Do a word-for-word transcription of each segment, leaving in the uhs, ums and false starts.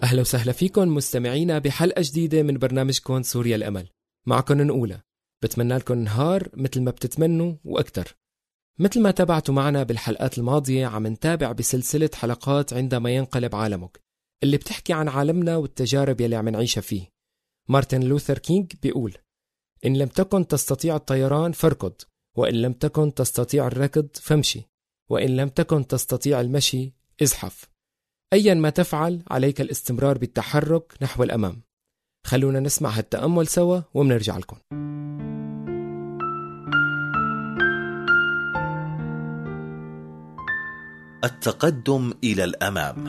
أهلا وسهلا فيكم مستمعينا بحلقة جديدة من برنامجكم سوريا الأمل. معكم نقولة بتمنى لكم نهار مثل ما بتتمنوا وأكتر. مثل ما تابعتوا معنا بالحلقات الماضية عم نتابع بسلسلة حلقات عندما ينقلب عالمك اللي بتحكي عن عالمنا والتجارب يلي عم نعيشها فيه. مارتن لوثر كينج بيقول: إن لم تكن تستطيع الطيران فاركض، وإن لم تكن تستطيع الركض فامشي، وإن لم تكن تستطيع المشي ازحف. أيا ما تفعل عليك الاستمرار بالتحرك نحو الأمام. خلونا نسمع هالتأمل سوا ومنرجع لكم. التقدم إلى الأمام.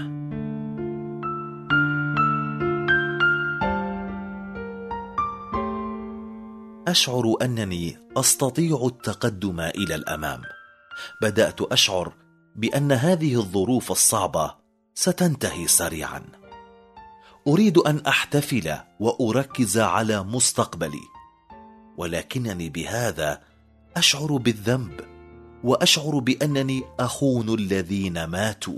أشعر أنني أستطيع التقدم إلى الأمام. بدأت أشعر بأن هذه الظروف الصعبة ستنتهي سريعا. أريد أن أحتفل وأركز على مستقبلي، ولكنني بهذا أشعر بالذنب، وأشعر بأنني أخون الذين ماتوا.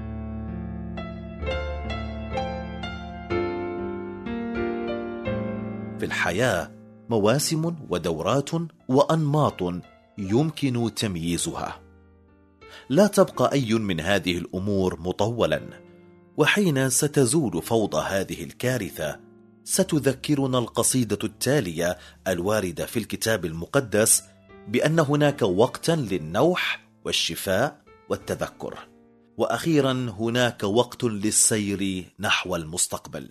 في الحياة مواسم ودورات وأنماط يمكن تمييزها. لا تبقى أي من هذه الأمور مطولا، وحين ستزول فوضى هذه الكارثة ستذكرنا القصيدة التالية الواردة في الكتاب المقدس بأن هناك وقتا للنوح والشفاء والتذكر، وأخيرا هناك وقت للسير نحو المستقبل.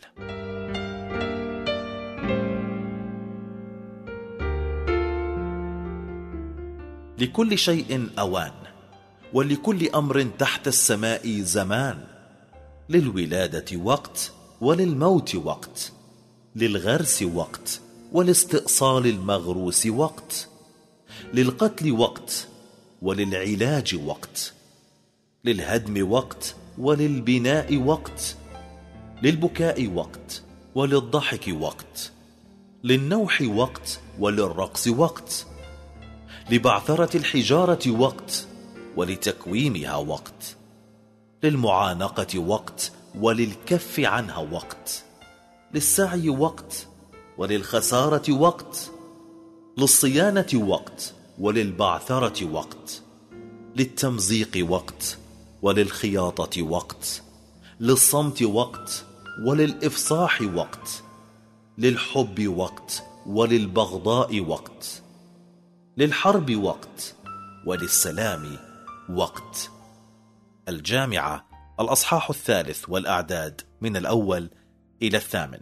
لكل شيء أوان، ولكل أمر تحت السماء زمان. للولادة وقت، وللموت وقت، للغرس وقت، ولاستئصال المغروس وقت، للقتل وقت، وللعلاج وقت، للهدم وقت، وللبناء وقت، للبكاء وقت، وللضحك وقت، للنوح وقت، وللرقص وقت، لبعثرة الحجارة وقت، ولتكويمها وقت، للمعانقة وقت، وللكف عنها وقت، للسعي وقت، وللخسارة وقت، للصيانة وقت، وللبعثرة وقت، للتمزيق وقت، وللخياطة وقت، للصمت وقت، وللإفصاح وقت، للحب وقت، وللبغضاء وقت، للحرب وقت، وللسلام وقت. الجامعة، الأصحاح الثالث والأعداد من الأول إلى الثامن.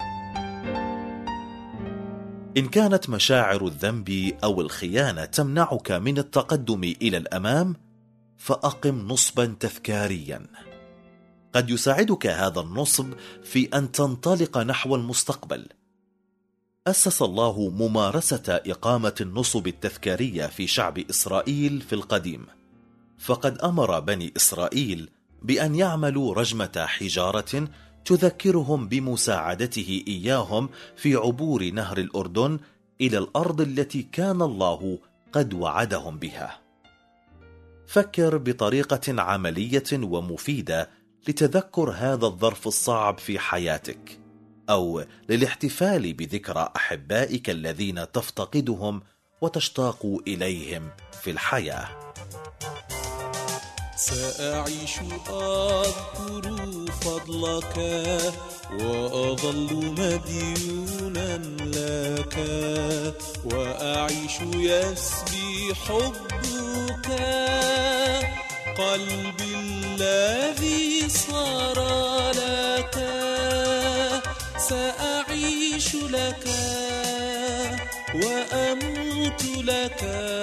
إن كانت مشاعر الذنب أو الخيانة تمنعك من التقدم إلى الأمام، فأقم نصبا تذكاريا. قد يساعدك هذا النصب في أن تنطلق نحو المستقبل. أسس الله ممارسة إقامة النصب التذكارية في شعب إسرائيل في القديم، فقد أمر بني إسرائيل بأن يعملوا رجمة حجارة تذكرهم بمساعدته إياهم في عبور نهر الأردن إلى الأرض التي كان الله قد وعدهم بها. فكر بطريقة عملية ومفيدة لتذكر هذا الظرف الصعب في حياتك، أو للاحتفال بذكرى أحبائك الذين تفتقدهم وتشتاق إليهم في الحياة. سأعيش أذكر فضلك وأظل مديونا لك، وأعيش يسبي حبك قلبي الذي صار لك. سأعيش لك وأموت لك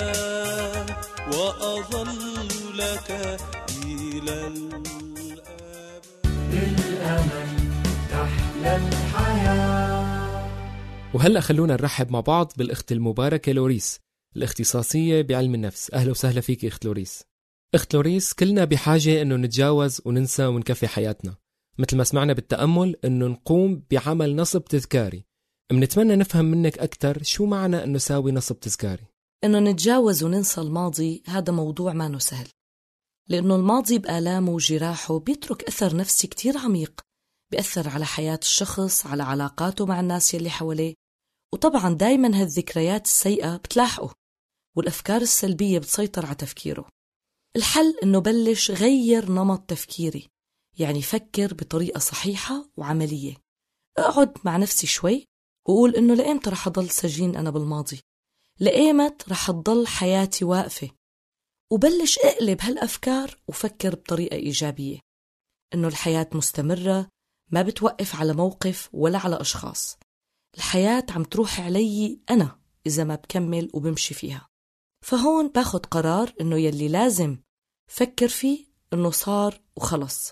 وأظل لك إلى الأبد. بالأمل تحلى الحياة. وهلأ خلونا نرحب مع بعض بالأخت المباركة لوريس، الاختصاصية بعلم النفس. أهلا وسهلا فيك أخت لوريس. أخت لوريس، كلنا بحاجة أنه نتجاوز وننسى ونكفي حياتنا، مثل ما سمعنا بالتأمل أنه نقوم بعمل نصب تذكاري. منتمنى نفهم منك أكتر شو معنى أنه ساوي نصب تذكاري. أنه نتجاوز وننسى الماضي هذا موضوع ما نو سهل، لأنه الماضي بآلامه وجراحه بيترك أثر نفسي كتير عميق بيأثر على حياة الشخص، على علاقاته مع الناس يلي حواليه، وطبعا دايما هالذكريات السيئة بتلاحقه والأفكار السلبية بتسيطر على تفكيره. الحل إنه بلش غير نمط تفكيري، يعني فكر بطريقة صحيحة وعملية. اقعد مع نفسي شوي وقول إنه لأيمت رح أضل سجين أنا بالماضي، لأيمت رح تضل حياتي واقفة، وبلش اقلب هالأفكار وفكر بطريقة إيجابية، إنه الحياة مستمرة، ما بتوقف على موقف ولا على أشخاص. الحياة عم تروح علي أنا إذا ما بكمل وبمشي فيها. فهون باخد قرار إنه يلي لازم فكر فيه إنه صار وخلص.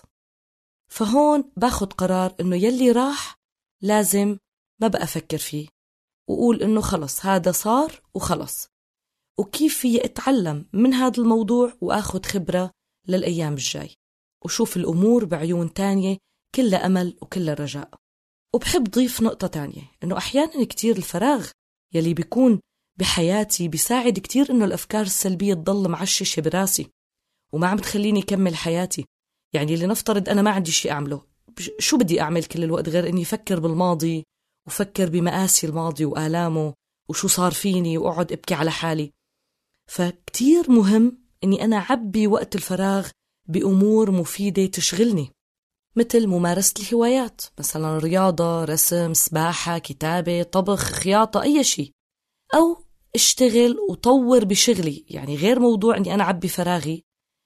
فهون باخد قرار إنه يلي راح لازم ما بقى أفكر فيه، وقول إنه خلص هذا صار وخلص. وكيف في أتعلم من هذا الموضوع وأخد خبرة للأيام الجاي، وشوف الأمور بعيون تانية كلها أمل وكلها رجاء. وبحب ضيف نقطة تانية، إنه أحيانا كتير الفراغ يلي بيكون بحياتي بيساعد كتير إنه الأفكار السلبية تضل معششة براسي وما عم تخليني أكمل حياتي. يعني لنفترض أنا ما عندي شيء أعمله، شو بدي أعمل كل الوقت غير إني أفكر بالماضي وفكر بمآسي الماضي وآلامه وشو صار فيني وأقعد أبكي على حالي. فكتير مهم إني أنا أعبي وقت الفراغ بأمور مفيدة تشغلني، مثل ممارسة الهوايات، مثلا رياضة، رسم، سباحة، كتابة، طبخ، خياطة، أي شيء. أو اشتغل وطور بشغلي، يعني غير موضوع أني أنا أعبي فراغي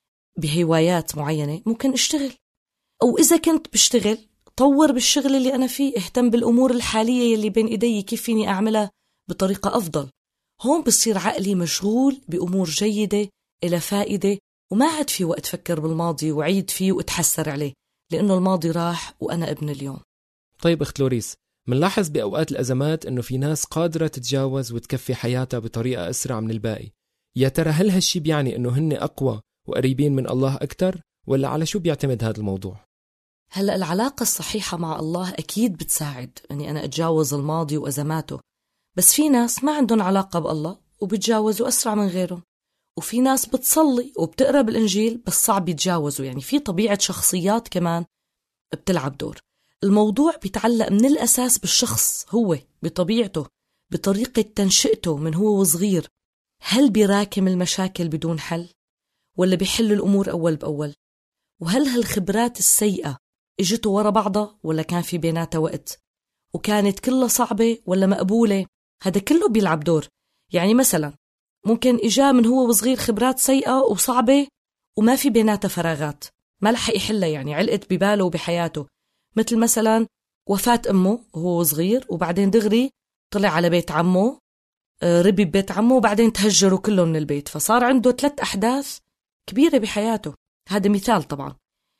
بهوايات معينة، ممكن اشتغل. أو إذا كنت بشتغل طور بالشغل اللي أنا فيه، اهتم بالأمور الحالية اللي بين إيدي كيف فيني أعملها بطريقة أفضل. هون بصير عقلي مشغول بأمور جيدة إلى فائدة، وما عاد في وقت فكر بالماضي وعيد فيه واتحسر عليه، لأنه الماضي راح وأنا ابن اليوم. طيب أخت لوريس، منلاحظ بأوقات الأزمات أنه في ناس قادرة تتجاوز وتكفي حياتها بطريقة أسرع من الباقي. يا ترى هل هالشي بيعني أنه هن أقوى وقريبين من الله أكتر، ولا على شو بيعتمد هذا الموضوع؟ هلأ العلاقة الصحيحة مع الله أكيد بتساعد أني أنا أتجاوز الماضي وأزماته، بس في ناس ما عندهم علاقة بالله وبتجاوزوا أسرع من غيرهم. وفي ناس بتصلي وبتقرأ بالإنجيل بس صعب يتجاوزوا، يعني في طبيعة شخصيات كمان بتلعب دور. الموضوع بيتعلق من الأساس بالشخص، هو بطبيعته، بطريقة تنشئته من هو وصغير. هل بيراكم المشاكل بدون حل، ولا بيحل الأمور أول بأول؟ وهل هالخبرات السيئة اجته ورا بعضها، ولا كان في بيناتها وقت وكانت كلها صعبة ولا مقبولة؟ هذا كله بيلعب دور. يعني مثلا ممكن إجا من هو وصغير خبرات سيئة وصعبة وما في بيناتها فراغات، ما لحق يحلها، يعني علقت بباله وبحياته. مثل مثلا وفاة أمه وهو صغير، وبعدين دغري طلع على بيت عمه، ربي ببيت عمه، وبعدين تهجروا كله من البيت، فصار عنده ثلاث أحداث كبيرة بحياته. هذا مثال طبعا.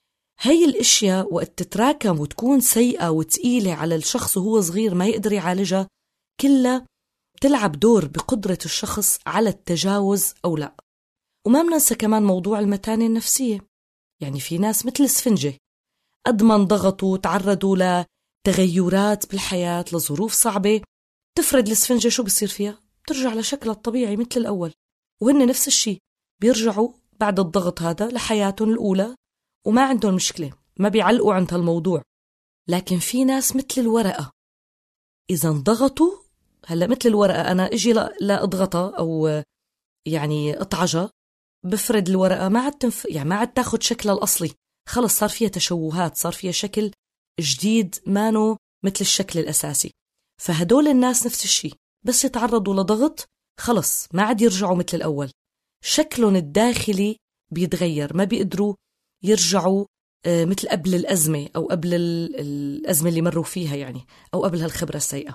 هاي الاشياء وقت تتراكم وتكون سيئة وتقيلة على الشخص وهو صغير ما يقدر يعالجها، كلها تلعب دور بقدرة الشخص على التجاوز أو لا. وما مننسى كمان موضوع المتانة النفسية. يعني في ناس مثل السفنجة، قد ما انضغطوا تعرضوا لتغيرات بالحياة، لظروف صعبة، تفرد السفنجة شو بصير فيها؟ ترجع لشكلها الطبيعي مثل الأول. وهن نفس الشيء، بيرجعوا بعد الضغط هذا لحياتهم الأولى وما عندهم مشكلة، ما بيعلقوا عند هالموضوع. لكن في ناس مثل الورقة، إذا انضغطوا، هلأ مثل الورقة أنا إجي لا أضغطها أو يعني أطعجها، بفرد الورقة ما عاد تنف... يعني ما عاد تاخد شكلها الأصلي، خلص صار فيها تشوهات، صار فيها شكل جديد مانو مثل الشكل الأساسي. فهدول الناس نفس الشيء، بس يتعرضوا لضغط خلص ما عاد يرجعوا مثل الأول، شكلهم الداخلي بيتغير، ما بيقدروا يرجعوا مثل قبل الأزمة أو قبل الأزمة اللي مروا فيها، يعني أو قبل هالخبرة السيئة.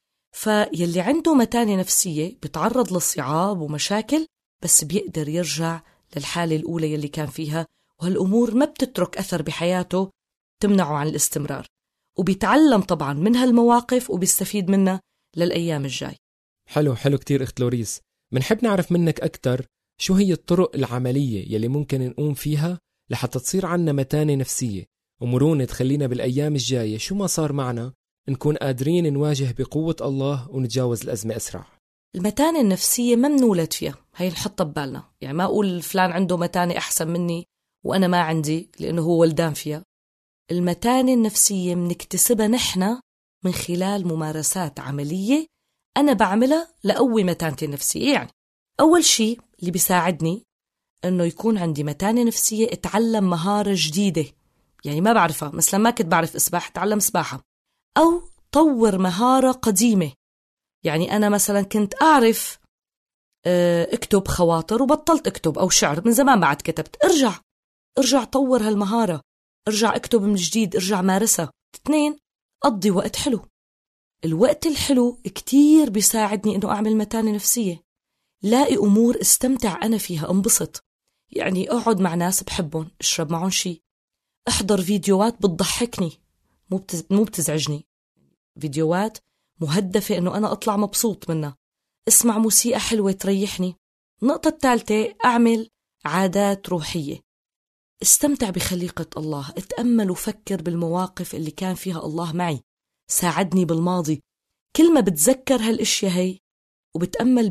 فيلي عنده متانة نفسية بيتعرض للصعاب ومشاكل بس بيقدر يرجع للحالة الأولى يلي كان فيها، وهالأمور ما بتترك أثر بحياته تمنعه عن الاستمرار، وبيتعلم طبعا من هالمواقف وبيستفيد منها للأيام الجاي. حلو حلو كتير أخت لوريس. منحب نعرف منك أكتر شو هي الطرق العملية يلي ممكن نقوم فيها لحتى تصير عنا متانة نفسية ومرونة تخلينا بالأيام الجاية شو ما صار معنا نكون قادرين نواجه بقوة الله ونتجاوز الأزمة أسرع. المتانة النفسية ما منولد فيها، هي نحطها ببالنا. يعني ما أقول فلان عنده متانة أحسن مني وأنا ما عندي لأنه هو ولدان فيها. المتانة النفسية منكتسبها نحن من خلال ممارسات عملية أنا بعملها لقوي متانتي النفسية. يعني أول شيء اللي بيساعدني إنه يكون عندي متانة نفسية، اتعلم مهارة جديدة يعني ما بعرفها، مثلا ما كنت بعرف إسباحة اتعلم سباحة، أو طور مهارة قديمة. يعني أنا مثلا كنت أعرف اكتب خواطر وبطلت اكتب، أو شعر من زمان بعد كتبت، ارجع ارجع طور هالمهارة، ارجع اكتب من جديد، ارجع مارسها. اثنين، قضي وقت حلو. الوقت الحلو كتير بيساعدني إنه أعمل متانة نفسية. لاقي أمور استمتع أنا فيها، انبسط. يعني أقعد مع ناس بحبهم، اشرب معهم شي، احضر فيديوهات بتضحكني مو بتز... مو بتزعجني، فيديوهات مهدفة إنه أنا أطلع مبسوط منها، اسمع موسيقى حلوة تريحني. النقطة الثالثة، أعمل عادات روحية، استمتع بخليقة الله، اتأمل وفكر بالمواقف اللي كان فيها الله معي، ساعدني بالماضي. كل ما بتذكر هالاشياء هي وبتأمل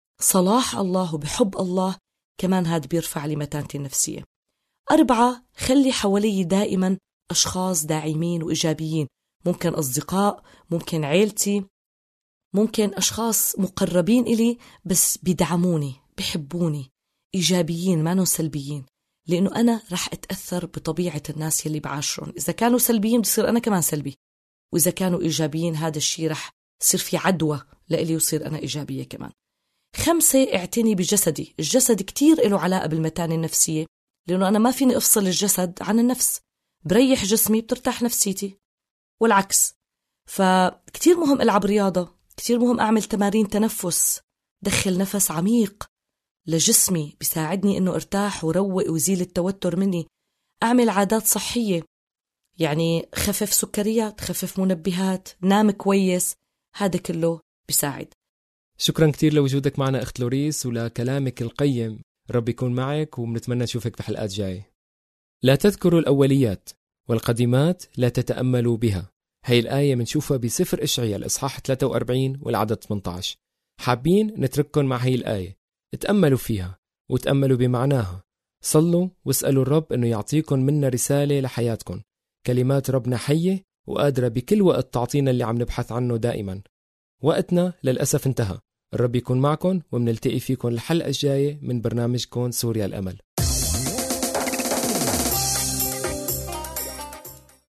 بصلاح الله وبحب الله، كمان هاد بيرفع لي متانتي النفسية. أربعة، خلي حوالي دائما أشخاص داعمين وإيجابيين، ممكن أصدقاء، ممكن عيلتي، ممكن أشخاص مقربين إلي بس بيدعموني بيحبوني، إيجابيين ما نو سلبيين، لأنه أنا رح أتأثر بطبيعة الناس يلي بعاشرهم. إذا كانوا سلبيين بصير أنا كمان سلبي، وإذا كانوا إيجابيين هذا الشيء رح يصير في عدوى لإلي وصير أنا إيجابية كمان. خمسة، اعتني بجسدي. الجسد كتير له علاقة بالمتانة النفسية، لأنه أنا ما فيني أفصل الجسد عن النفس، بريح جسمي بترتاح نفسيتي والعكس. فكتير مهم ألعب رياضة، كتير مهم أعمل تمارين تنفس، دخل نفس عميق لجسمي بيساعدني إنه ارتاح وروق ويزيل التوتر مني. أعمل عادات صحية، يعني خفف سكريات، خفف منبهات، نام كويس، هذا كله بيساعد. شكرا كتير لوجودك معنا أخت لوريس ولكلامك القيم. رب يكون معك وبنتمنى نشوفك في حلقات جاية. لا تذكروا الأوليات والقديمات لا تتأملوا بها. هاي الآية منشوفها بسفر إشعياء الإصحاح ثلاثة وأربعين والعدد ثمانية عشر. حابين نترككم مع هاي الآية، اتأملوا فيها وتأملوا بمعناها، صلوا واسألوا الرب أنه يعطيكم منا رسالة لحياتكم. كلمات ربنا حية وقادرة بكل وقت تعطينا اللي عم نبحث عنه دائما. وقتنا للأسف انتهى. الرب يكون معكم ومنلتقي فيكم الحلقة الجاية من برنامجكم سوريا الأمل.